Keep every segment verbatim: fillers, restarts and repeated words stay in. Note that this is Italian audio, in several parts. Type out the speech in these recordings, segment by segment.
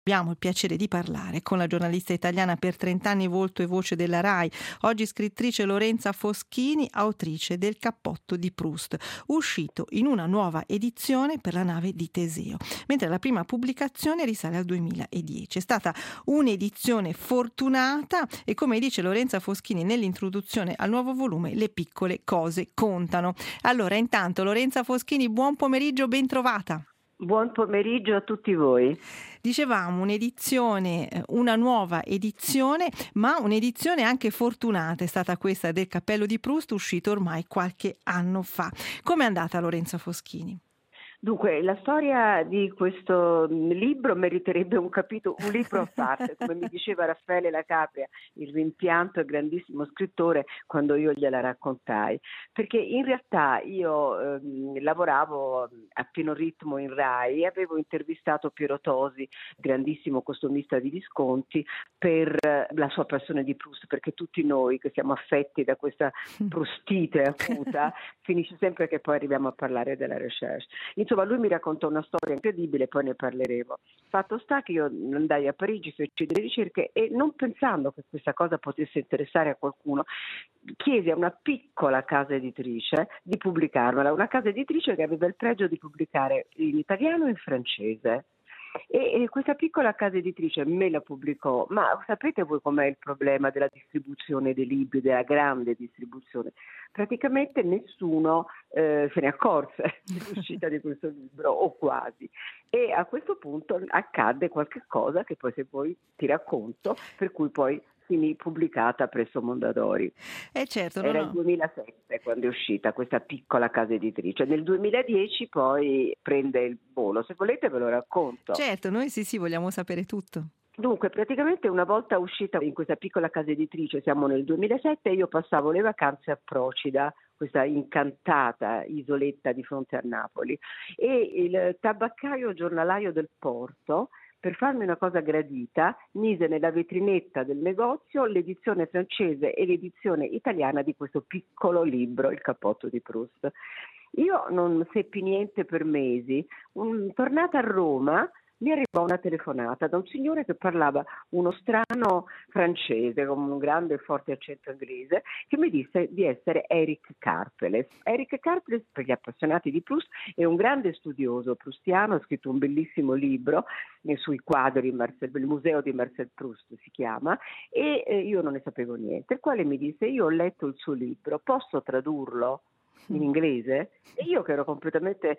abbiamo il piacere di parlare con la giornalista italiana per trent'anni, volto e voce della RAI, oggi scrittrice Lorenza Foschini, autrice del Cappotto di Proust, uscito in una nuova edizione per la nave di Teseo, mentre la prima pubblicazione risale al duemiladieci. È stata un'edizione fortunata e, come dice Lorenza Foschini nell'introduzione al nuovo volume, le piccole cose contano. Allora, intanto, Lorenza Foschini, buon pomeriggio, ben trovata. Buon pomeriggio a tutti voi. Dicevamo un'edizione, una nuova edizione, ma un'edizione anche fortunata è stata questa del Cappello di Proust, uscito ormai qualche anno fa. Com'è andata, Lorenza Foschini? Dunque, la storia di questo libro meriterebbe un capitolo, un libro a parte, come mi diceva Raffaele La Capria, il rimpianto e grandissimo scrittore, quando io gliela raccontai, perché in realtà io ehm, lavoravo a pieno ritmo in RAI e avevo intervistato Piero Tosi, grandissimo costumista di Visconti, per la sua passione di Proust, perché tutti noi che siamo affetti da questa prostite acuta, finisce sempre che poi arriviamo a parlare della recherche. Insomma, lui mi raccontò una storia incredibile, poi ne parleremo. Fatto sta che io andai a Parigi, feci delle ricerche e, non pensando che questa cosa potesse interessare a qualcuno, chiesi a una piccola casa editrice di pubblicarmela, una casa editrice che aveva il pregio di pubblicare in italiano e in francese. E, e questa piccola casa editrice me la pubblicò, ma sapete voi com'è il problema della distribuzione dei libri, della grande distribuzione? Praticamente nessuno eh, se ne accorse dell'uscita di questo libro, o quasi. E a questo punto accadde qualche cosa che poi, se vuoi, ti racconto, per cui poi finì pubblicata presso Mondadori. Eh certo, Era no, no. il duemilasette quando è uscita questa piccola casa editrice. Nel duemiladieci poi prende il volo. Se volete ve lo racconto. Certo, noi sì sì vogliamo sapere tutto. Dunque, praticamente una volta uscita in questa piccola casa editrice, siamo nel duemilasette, io passavo le vacanze a Procida, questa incantata isoletta di fronte a Napoli, e il tabaccaio giornalaio del porto, per farmi una cosa gradita, mise nella vetrinetta del negozio l'edizione francese e l'edizione italiana di questo piccolo libro, Il Cappotto di Proust. Io non seppi niente per mesi. Un, tornata a Roma, mi arrivò una telefonata da un signore che parlava uno strano francese con un grande e forte accento inglese, che mi disse di essere Eric Karpeles. Eric Karpeles, per gli appassionati di Proust, è un grande studioso proustiano, ha scritto un bellissimo libro eh, sui quadri, Marcel, il museo di Marcel Proust si chiama, e eh, io non ne sapevo niente, il quale mi disse: io ho letto il suo libro, posso tradurlo in inglese? E io, che ero completamente,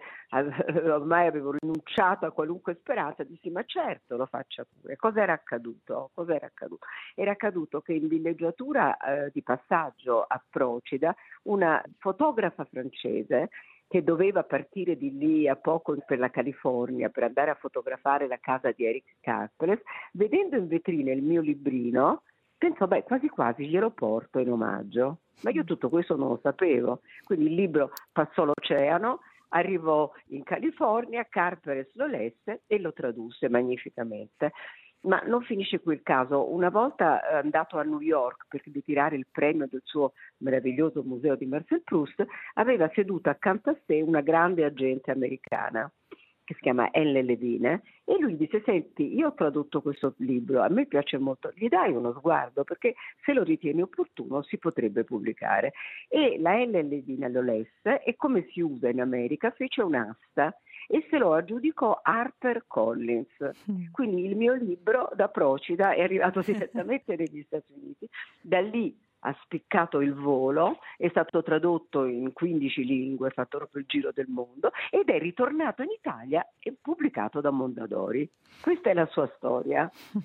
ormai avevo rinunciato a qualunque speranza, dissi: ma certo, lo faccia pure. Cosa era accaduto? Cos'era accaduto? Era accaduto che in villeggiatura eh, di passaggio a Procida, una fotografa francese che doveva partire di lì a poco per la California per andare a fotografare la casa di Eric Karpeles, vedendo in vetrina il mio librino, pensò: beh, quasi quasi glielo porto in omaggio. Ma io tutto questo non lo sapevo. Quindi il libro passò l'oceano, arrivò in California, Karpeles lo lesse e lo tradusse magnificamente. Ma non finisce qui il caso. Una volta andato a New York per ritirare il premio del suo meraviglioso museo di Marcel Proust, aveva seduta accanto a sé una grande agente americana che si chiama Elle Levine, e lui disse: senti, io ho tradotto questo libro, a me piace molto, gli dai uno sguardo, perché se lo ritieni opportuno si potrebbe pubblicare. E la Elle Levine lo lesse e, come si usa in America, fece un'asta e se lo aggiudicò Harper Collins. Quindi il mio libro da Procida è arrivato direttamente negli Stati Uniti. Da lì ha spiccato il volo, è stato tradotto in quindici lingue, ha fatto proprio il giro del mondo ed è ritornato in Italia e pubblicato da Mondadori. Questa è la sua storia.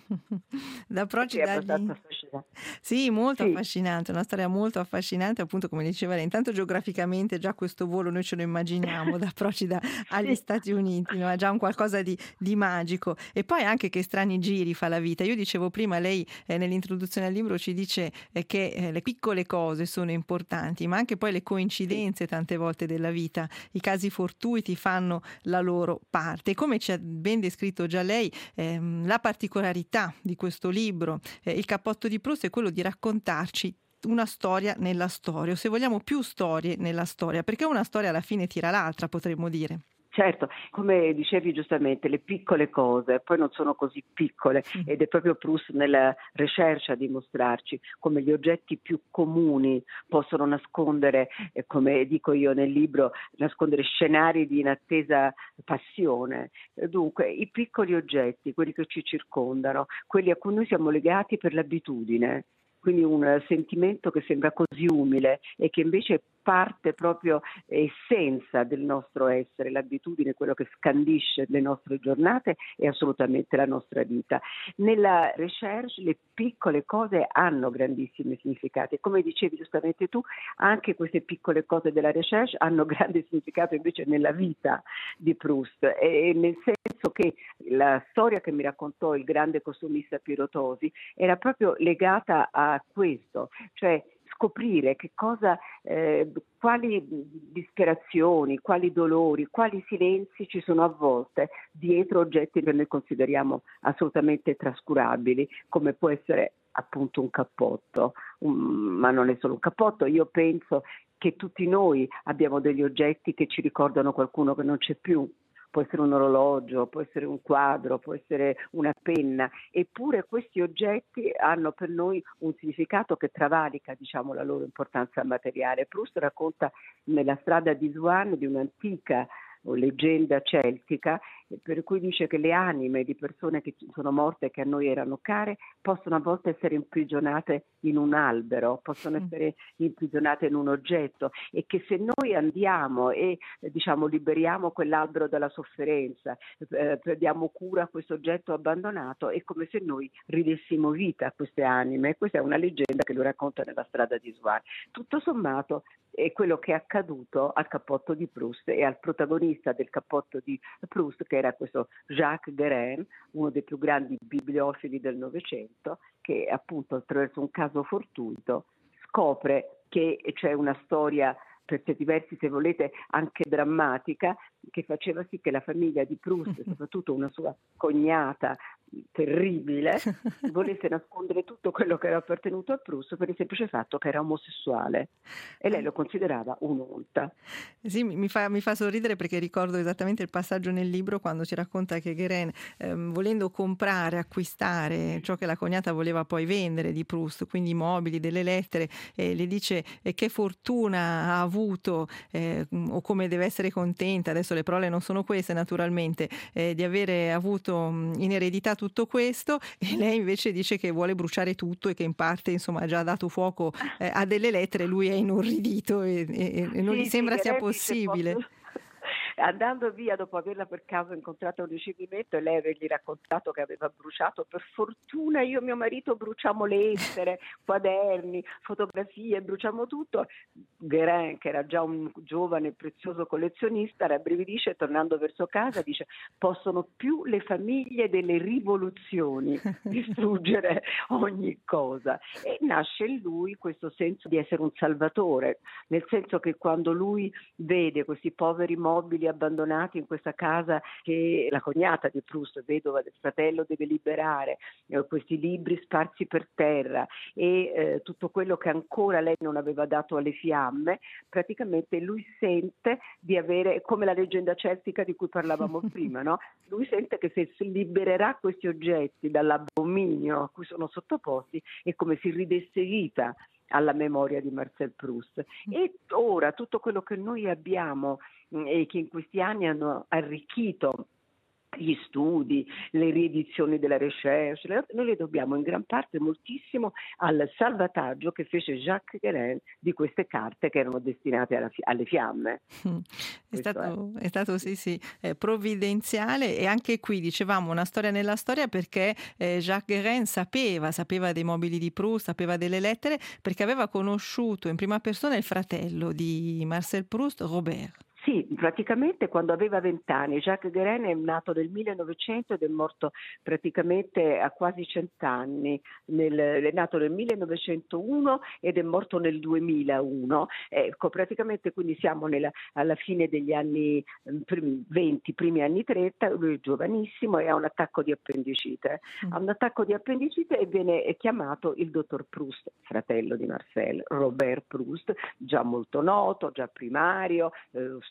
Da Procida è abbastanza affascinante. Sì, molto sì. affascinante, una storia molto affascinante, appunto, come diceva lei. Intanto geograficamente già questo volo noi ce lo immaginiamo da Procida agli sì. Stati Uniti, no? È già un qualcosa di, di magico. E poi anche che strani giri fa la vita. Io dicevo prima, lei eh, nell'introduzione al libro ci dice eh, che eh, le piccole cose sono importanti, ma anche poi le coincidenze tante volte della vita, i casi fortuiti fanno la loro parte. Come ci ha ben descritto già lei, ehm, la particolarità di questo libro, eh, Il Cappotto di Proust, è quello di raccontarci una storia nella storia, o se vogliamo più storie nella storia, perché una storia alla fine tira l'altra, potremmo dire. Certo, come dicevi giustamente, le piccole cose poi non sono così piccole ed è proprio Proust nella recherche a dimostrarci come gli oggetti più comuni possono nascondere, eh, come dico io nel libro, nascondere scenari di inattesa passione. Eh, Dunque, i piccoli oggetti, quelli che ci circondano, quelli a cui noi siamo legati per l'abitudine, quindi un sentimento che sembra così umile e che invece è parte proprio essenza del nostro essere, l'abitudine, quello che scandisce le nostre giornate e assolutamente la nostra vita. Nella recherche le piccole cose hanno grandissimi significati e come dicevi giustamente tu, anche queste piccole cose della recherche hanno grande significato invece nella vita di Proust, e nel senso che la storia che mi raccontò il grande costumista Piero Tosi era proprio legata a questo, cioè scoprire che cosa, eh, quali disperazioni, quali dolori, quali silenzi ci sono a volte dietro oggetti che noi consideriamo assolutamente trascurabili, come può essere appunto un cappotto, un, ma non è solo un cappotto. Io penso che tutti noi abbiamo degli oggetti che ci ricordano qualcuno che non c'è più. Può essere un orologio, può essere un quadro, può essere una penna, eppure questi oggetti hanno per noi un significato che travalica, diciamo, la loro importanza materiale. Proust racconta nella strada di Swan di un'antica leggenda celtica, per cui dice che le anime di persone che sono morte e che a noi erano care possono a volte essere imprigionate in un albero, possono essere imprigionate in un oggetto, e che se noi andiamo e diciamo liberiamo quell'albero dalla sofferenza, eh, prendiamo cura a questo oggetto abbandonato, è come se noi ridessimo vita a queste anime. Questa è una leggenda che lui racconta nella strada di Swan. Tutto sommato è quello che è accaduto al cappotto di Proust e al protagonista del cappotto di Proust, che era questo Jacques Guérin, uno dei più grandi bibliofili del Novecento, che appunto attraverso un caso fortuito scopre che c'è una storia, per certi versi, se volete, anche drammatica, che faceva sì che la famiglia di Proust, soprattutto una sua cognata terribile, volesse nascondere tutto quello che era appartenuto a Proust per il semplice fatto che era omosessuale e lei lo considerava un'onta. Sì, mi mi fa mi fa sorridere perché ricordo esattamente il passaggio nel libro quando ci racconta che Guérin, ehm, volendo comprare, acquistare ciò che la cognata voleva poi vendere di Proust, quindi i mobili, delle lettere, eh, le dice eh, che fortuna ha avuto, eh, o come deve essere contenta, adesso le parole non sono queste naturalmente, eh, di avere avuto mh, in eredità tutto questo, e lei invece dice che vuole bruciare tutto e che in parte insomma ha già dato fuoco eh, a delle lettere. Lui è inorridito e, e- e non gli Sì, sì, sembra sia Guérin dice possibile. posso... Andando via dopo averla per caso incontrata a un ricevimento e lei avergli raccontato che aveva bruciato, per fortuna io e mio marito bruciamo lettere, quaderni, fotografie, bruciamo tutto. Guérin, che era già un giovane e prezioso collezionista, rabbrividisce e tornando verso casa dice: possono più le famiglie delle rivoluzioni distruggere ogni cosa. E nasce in lui questo senso di essere un salvatore, nel senso che quando lui vede questi poveri mobili abbandonati in questa casa che la cognata di Proust, vedova del fratello, deve liberare, eh, questi libri sparsi per terra e eh, tutto quello che ancora lei non aveva dato alle fiamme, praticamente lui sente di avere, come la leggenda celtica di cui parlavamo prima, no? Lui sente che se si libererà questi oggetti dall'abominio a cui sono sottoposti è come se ridesse vita alla memoria di Marcel Proust. E ora tutto quello che noi abbiamo mh, e che in questi anni hanno arricchito gli studi, le riedizioni della recherche, le- noi le dobbiamo in gran parte moltissimo al salvataggio che fece Jacques Guérin di queste carte che erano destinate alla fi- alle fiamme. Mm. È Questo è. stato, è stato sì, sì, eh, provvidenziale, e anche qui dicevamo una storia nella storia perché eh, Jacques Guérin sapeva, sapeva dei mobili di Proust, sapeva delle lettere, perché aveva conosciuto in prima persona il fratello di Marcel Proust, Robert. Sì, praticamente quando aveva vent'anni. Jacques Guérin è nato nel millenovecento ed è morto praticamente a quasi cent'anni. Nel, è nato nel millenovecentouno ed è morto nel duemilauno. Ecco, praticamente quindi siamo nella, alla fine degli anni prim, venti, primi anni trenta, lui è giovanissimo e ha un attacco di appendicite. Mm. Ha un attacco di appendicite e viene chiamato il dottor Proust, fratello di Marcel, Robert Proust, già molto noto, già primario, eh,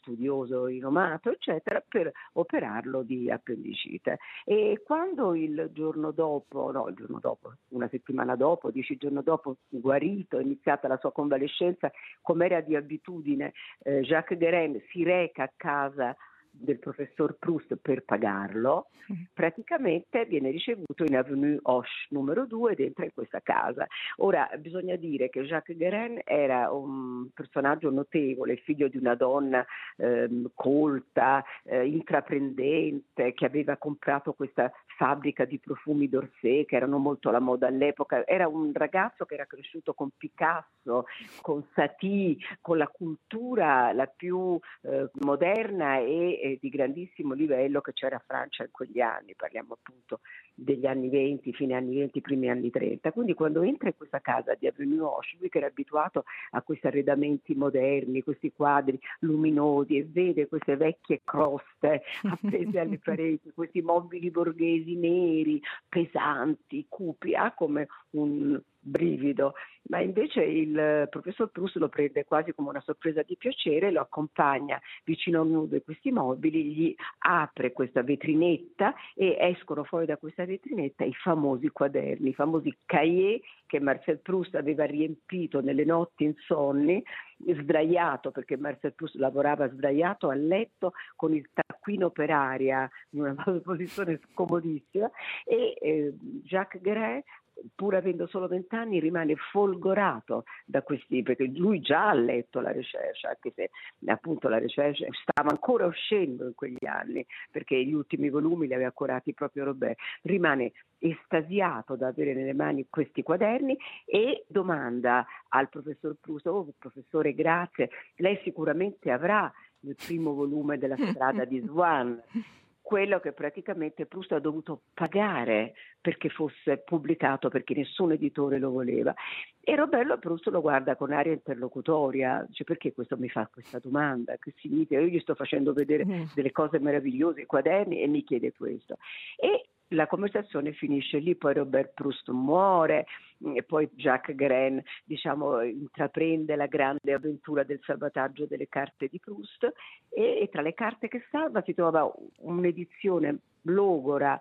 studioso rinomato, eccetera, per operarlo di appendicite. E quando il giorno dopo, no, il giorno dopo, una settimana dopo, dieci giorni dopo, guarito, iniziata la sua convalescenza, come era di abitudine, eh, Jacques Guérin si reca a casa del professor Proust per pagarlo, praticamente viene ricevuto in Avenue Hoche numero due, ed entra in questa casa. Ora bisogna dire che Jacques Guérin era un personaggio notevole, figlio di una donna ehm, colta, eh, intraprendente, che aveva comprato questa fabbrica di profumi d'Orsay che erano molto alla moda all'epoca. Era un ragazzo che era cresciuto con Picasso, con Satie, con la cultura la più eh, moderna e eh, di grandissimo livello che c'era a Francia in quegli anni. Parliamo appunto degli anni venti, fine anni venti, primi anni trenta. Quindi quando entra in questa casa di Avenue Hoche, lui che era abituato a questi arredamenti moderni, questi quadri luminosi, e vede queste vecchie croste appese alle pareti, questi mobili borghesi neri, pesanti, cupi, ha come un brivido, ma invece il professor Proust lo prende quasi come una sorpresa di piacere, lo accompagna vicino a uno di questi mobili, gli apre questa vetrinetta e escono fuori da questa vetrinetta i famosi quaderni, i famosi cahiers che Marcel Proust aveva riempito nelle notti insonni, sdraiato, perché Marcel Proust lavorava sdraiato a letto con il taccuino per aria in una posizione scomodissima, e eh, Jacques Guérin, pur avendo solo vent'anni, rimane folgorato da questi, perché lui già ha letto la Recherche, anche se appunto la Recherche stava ancora uscendo in quegli anni, perché gli ultimi volumi li aveva curati proprio Robert. Rimane estasiato da avere nelle mani questi quaderni e domanda al professor Proust: oh professore, grazie, lei sicuramente avrà il primo volume della Strada di Swann, quello che praticamente Proust ha dovuto pagare perché fosse pubblicato, perché nessun editore lo voleva. E Robert Proust lo guarda con aria interlocutoria, dice: perché questo mi fa questa domanda? Che significa? Io gli sto facendo vedere delle cose meravigliose, i quaderni, e mi chiede questo. E la conversazione finisce lì, poi Robert Proust muore, e poi Jacques Guérin, diciamo, intraprende la grande avventura del salvataggio delle carte di Proust, e, e tra le carte che salva si trova un'edizione logora,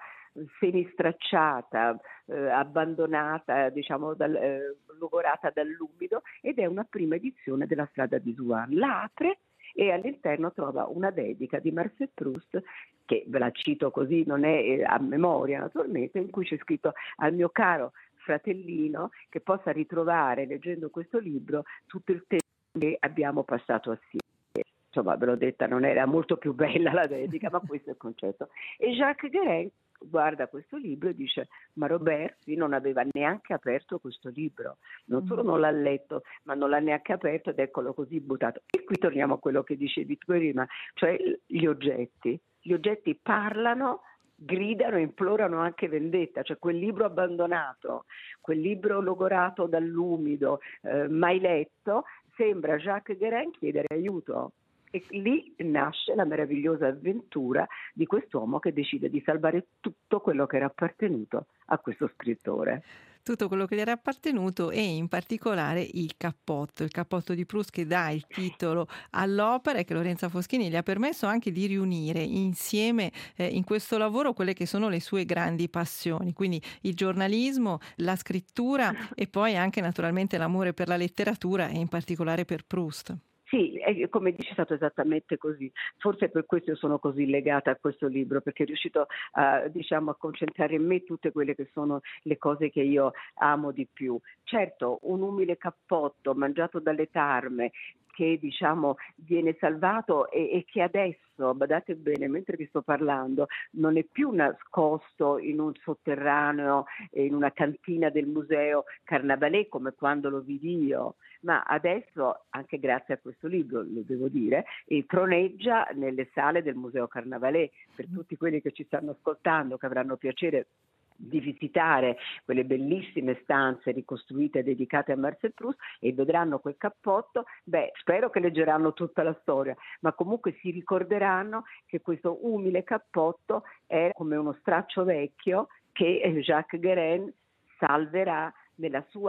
semistracciata, eh, abbandonata, diciamo, dal, eh, logorata dall'umido, ed è una prima edizione della Strada di Swann. La apre e all'interno trova una dedica di Marcel Proust, che ve la cito così, non è a memoria naturalmente, in cui c'è scritto: al mio caro fratellino, che possa ritrovare leggendo questo libro tutto il tempo che abbiamo passato assieme. Insomma, ve l'ho detta, non era molto più bella la dedica, ma questo è il concetto. E Jacques Guérin guarda questo libro e dice: ma Robert sì, non aveva neanche aperto questo libro, non solo non l'ha letto, ma non l'ha neanche aperto, ed eccolo così buttato. E qui torniamo a quello che dicevi tu prima, cioè gli oggetti. Gli oggetti parlano, gridano, implorano anche vendetta. Cioè quel libro abbandonato, quel libro logorato dall'umido, eh, mai letto, sembra Jacques Guérin chiedere aiuto. E lì nasce la meravigliosa avventura di quest'uomo che decide di salvare tutto quello che era appartenuto a questo scrittore. Tutto quello che gli era appartenuto, e in particolare il cappotto, il cappotto di Proust che dà il titolo all'opera e che Lorenza Foschini gli ha permesso anche di riunire insieme eh, in questo lavoro quelle che sono le sue grandi passioni, quindi il giornalismo, la scrittura e poi anche naturalmente l'amore per la letteratura e in particolare per Proust. Sì, è, come dici, è stato esattamente così. Forse per questo io sono così legata a questo libro, perché è riuscito a, diciamo, a concentrare in me tutte quelle che sono le cose che io amo di più. Certo, un umile cappotto mangiato dalle tarme, che diciamo viene salvato e, e che adesso, badate bene, mentre vi sto parlando, non è più nascosto in un sotterraneo, in una cantina del museo Carnavalet come quando lo vidi io, ma adesso, anche grazie a questo libro, lo devo dire, e troneggia nelle sale del museo Carnavalet. Per tutti quelli che ci stanno ascoltando, che avranno piacere di visitare quelle bellissime stanze ricostruite e dedicate a Marcel Proust e vedranno quel cappotto, beh, spero che leggeranno tutta la storia, ma comunque si ricorderanno che questo umile cappotto è come uno straccio vecchio che Jacques Guérin salverà nella sua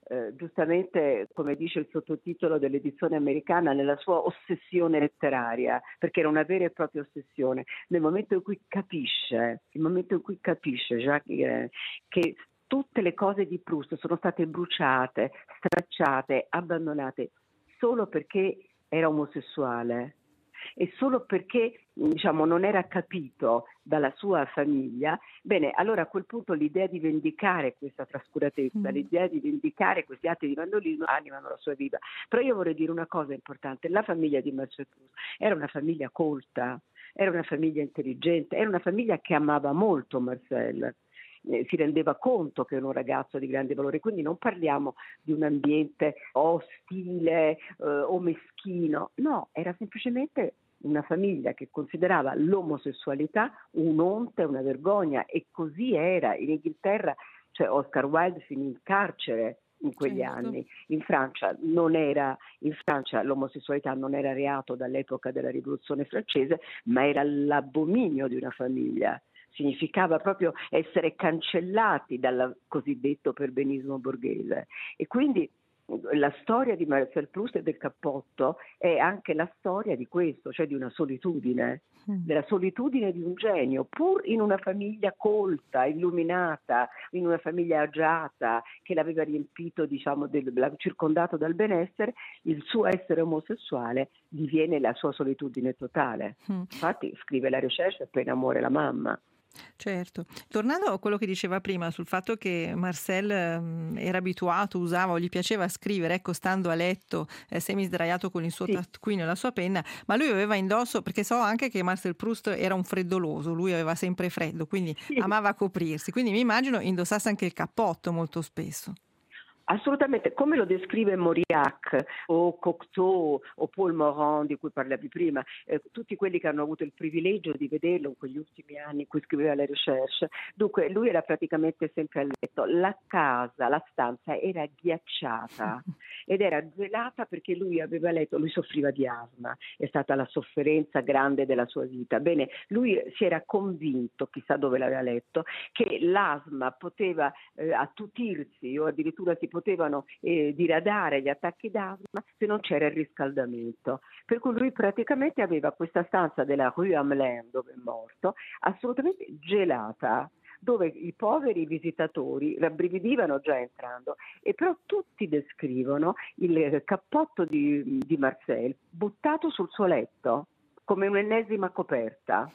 eh, giustamente, come dice il sottotitolo dell'edizione americana, nella sua ossessione letteraria, perché era una vera e propria ossessione, nel momento in cui capisce, il momento in cui capisce Jacques Guérin, che tutte le cose di Proust sono state bruciate, stracciate, abbandonate solo perché era omosessuale e solo perché, diciamo, non era capito dalla sua famiglia, bene, allora a quel punto l'idea di vendicare questa trascuratezza, Mm. l'idea di vendicare questi atti di vandolismo animano la sua vita. Però io vorrei dire una cosa importante: la famiglia di Marcel Proust era una famiglia colta, era una famiglia intelligente, era una famiglia che amava molto Marcel. Eh, si rendeva conto che era un ragazzo di grande valore, quindi non parliamo di un ambiente ostile eh, o meschino, no, era semplicemente una famiglia che considerava l'omosessualità un'onta, una vergogna, e così era. In Inghilterra, cioè Oscar Wilde finì in carcere in quegli Certo. anni. In Francia non era, in Francia l'omosessualità non era reato dall'epoca della Rivoluzione francese, ma era l'abominio di una famiglia. Significava proprio essere cancellati dal cosiddetto perbenismo borghese. E quindi la storia di Marcel Proust e del cappotto è anche la storia di questo, cioè di una solitudine, Mm. della solitudine di un genio, pur in una famiglia colta, illuminata, in una famiglia agiata, che l'aveva riempito, diciamo, del, circondato dal benessere. Il suo essere omosessuale diviene la sua solitudine totale. Mm. Infatti scrive la Recherche appena muore la mamma. Certo. Tornando a quello che diceva prima sul fatto che Marcel ehm, era abituato, usava o gli piaceva scrivere, ecco, stando a letto, eh, semi sdraiato con il suo Sì. taccuino e la sua penna, ma lui aveva indosso, perché so anche che Marcel Proust era un freddoloso, lui aveva sempre freddo, quindi Sì. amava coprirsi, quindi mi immagino indossasse anche il cappotto molto spesso. Assolutamente, come lo descrive Mauriac o Cocteau o Paul Morand, di cui parlavi prima, eh, tutti quelli che hanno avuto il privilegio di vederlo in quegli ultimi anni in cui scriveva le Recherche. Dunque lui era praticamente sempre a letto, la casa, la stanza era ghiacciata ed era gelata perché lui aveva letto, lui soffriva di asma, è stata la sofferenza grande della sua vita. Bene, lui si era convinto, chissà dove l'aveva letto, che l'asma poteva eh, attutirsi o addirittura si potevano eh, diradare gli attacchi d'asma se non c'era il riscaldamento. Per cui lui praticamente aveva questa stanza della Rue Hamelin, dove è morto, assolutamente gelata, dove i poveri visitatori rabbrividivano già entrando, e però tutti descrivono il cappotto di, di Marcel buttato sul suo letto come un'ennesima coperta.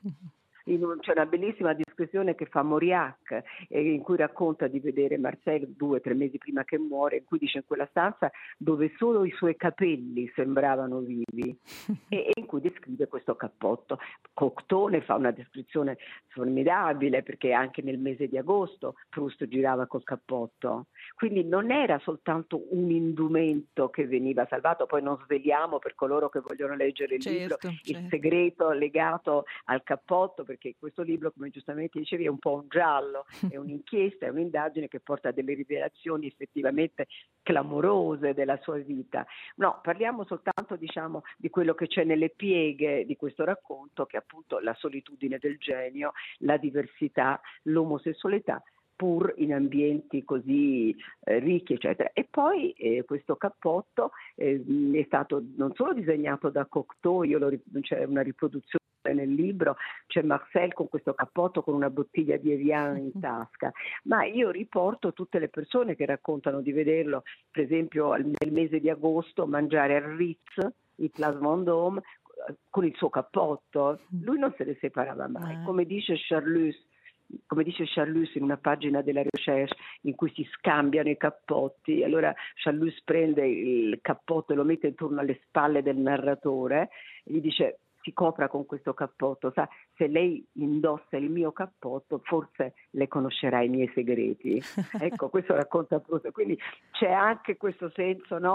In un, c'è una bellissima descrizione che fa Mauriac, eh, in cui racconta di vedere Marcel due o tre mesi prima che muore, in cui dice: in quella stanza dove solo i suoi capelli sembravano vivi, e, e in cui descrive questo cappotto. Cocteau ne fa una descrizione formidabile, perché anche nel mese di agosto Proust girava col cappotto, quindi non era soltanto un indumento che veniva salvato. Poi non sveliamo, per coloro che vogliono leggere il libro, Certo, il certo. segreto legato al cappotto, perché questo libro, come giustamente dicevi, è un po' un giallo, è un'inchiesta, è un'indagine che porta a delle rivelazioni effettivamente clamorose della sua vita. No, parliamo soltanto, diciamo, di quello che c'è nelle pieghe di questo racconto, che è appunto la solitudine del genio, la diversità, l'omosessualità, pur in ambienti così eh, ricchi, eccetera. E poi eh, questo cappotto eh, è stato non solo disegnato da Cocteau, io lo, c'è una riproduzione nel libro, c'è Marcel con questo cappotto con una bottiglia di Evian in tasca, ma io riporto tutte le persone che raccontano di vederlo, per esempio nel mese di agosto, mangiare al Ritz, il Place Vendôme, con il suo cappotto. Lui non se ne separava mai, come dice Charlus, come dice Charlus in una pagina della Recherche in cui si scambiano i cappotti. Allora Charlus prende il cappotto e lo mette intorno alle spalle del narratore e gli dice: si copra con questo cappotto, sa, se lei indossa il mio cappotto forse le conoscerà i miei segreti. Ecco, questo racconta Proust. Quindi c'è anche questo senso, no,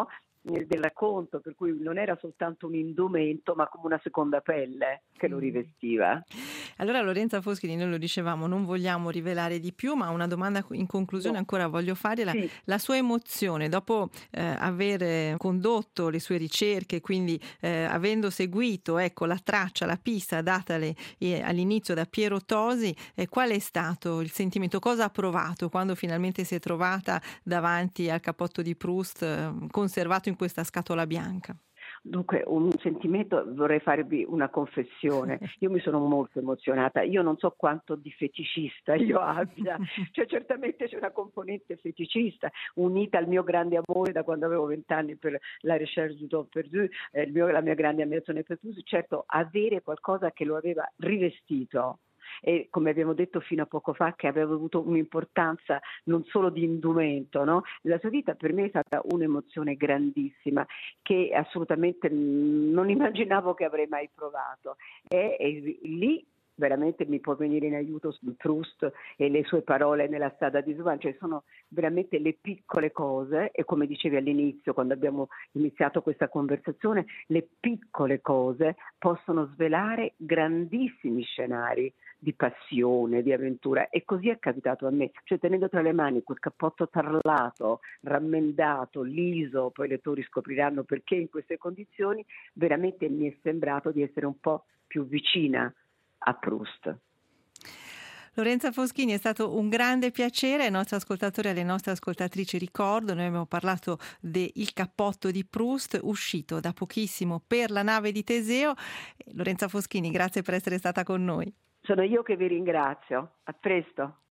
eh, del racconto, per cui non era soltanto un indumento, ma come una seconda pelle che lo rivestiva. Allora Lorenza Foschini, noi lo dicevamo, non vogliamo rivelare di più, ma una domanda in conclusione No. ancora voglio fare, la, Sì. la sua emozione dopo eh, aver condotto le sue ricerche, quindi eh, avendo seguito ecco, la traccia, la pista datale eh, all'inizio da Piero Tosi, eh, qual è stato il sentimento? Cosa ha provato quando finalmente si è trovata davanti al cappotto di Proust eh, conservato in questa scatola bianca? Dunque, un sentimento, vorrei farvi una confessione, io mi sono molto emozionata, io non so quanto di feticista io abbia, cioè certamente c'è una componente feticista unita al mio grande amore da quando avevo vent'anni per la recherche du temps perdu, eh, il mio, la mia grande ammirazione per Proust, certo avere qualcosa che lo aveva rivestito. E come abbiamo detto fino a poco fa, che aveva avuto un'importanza non solo di indumento, no? Nella sua vita, per me è stata un'emozione grandissima che assolutamente non immaginavo che avrei mai provato e, e lì veramente mi può venire in aiuto Proust e le sue parole nella strada di Swan, cioè sono veramente le piccole cose e come dicevi all'inizio quando abbiamo iniziato questa conversazione, le piccole cose possono svelare grandissimi scenari di passione, di avventura e così è capitato a me, cioè tenendo tra le mani quel cappotto tarlato, rammendato, liso, poi i lettori scopriranno perché in queste condizioni, veramente mi è sembrato di essere un po' più vicina a Proust. Lorenza Foschini, è stato un grande piacere ai nostri ascoltatori e alle nostre ascoltatrici. Ricordo, noi abbiamo parlato del cappotto di Proust uscito da pochissimo per La nave di Teseo. Lorenza Foschini, grazie per essere stata con noi. Sono io che vi ringrazio, a presto.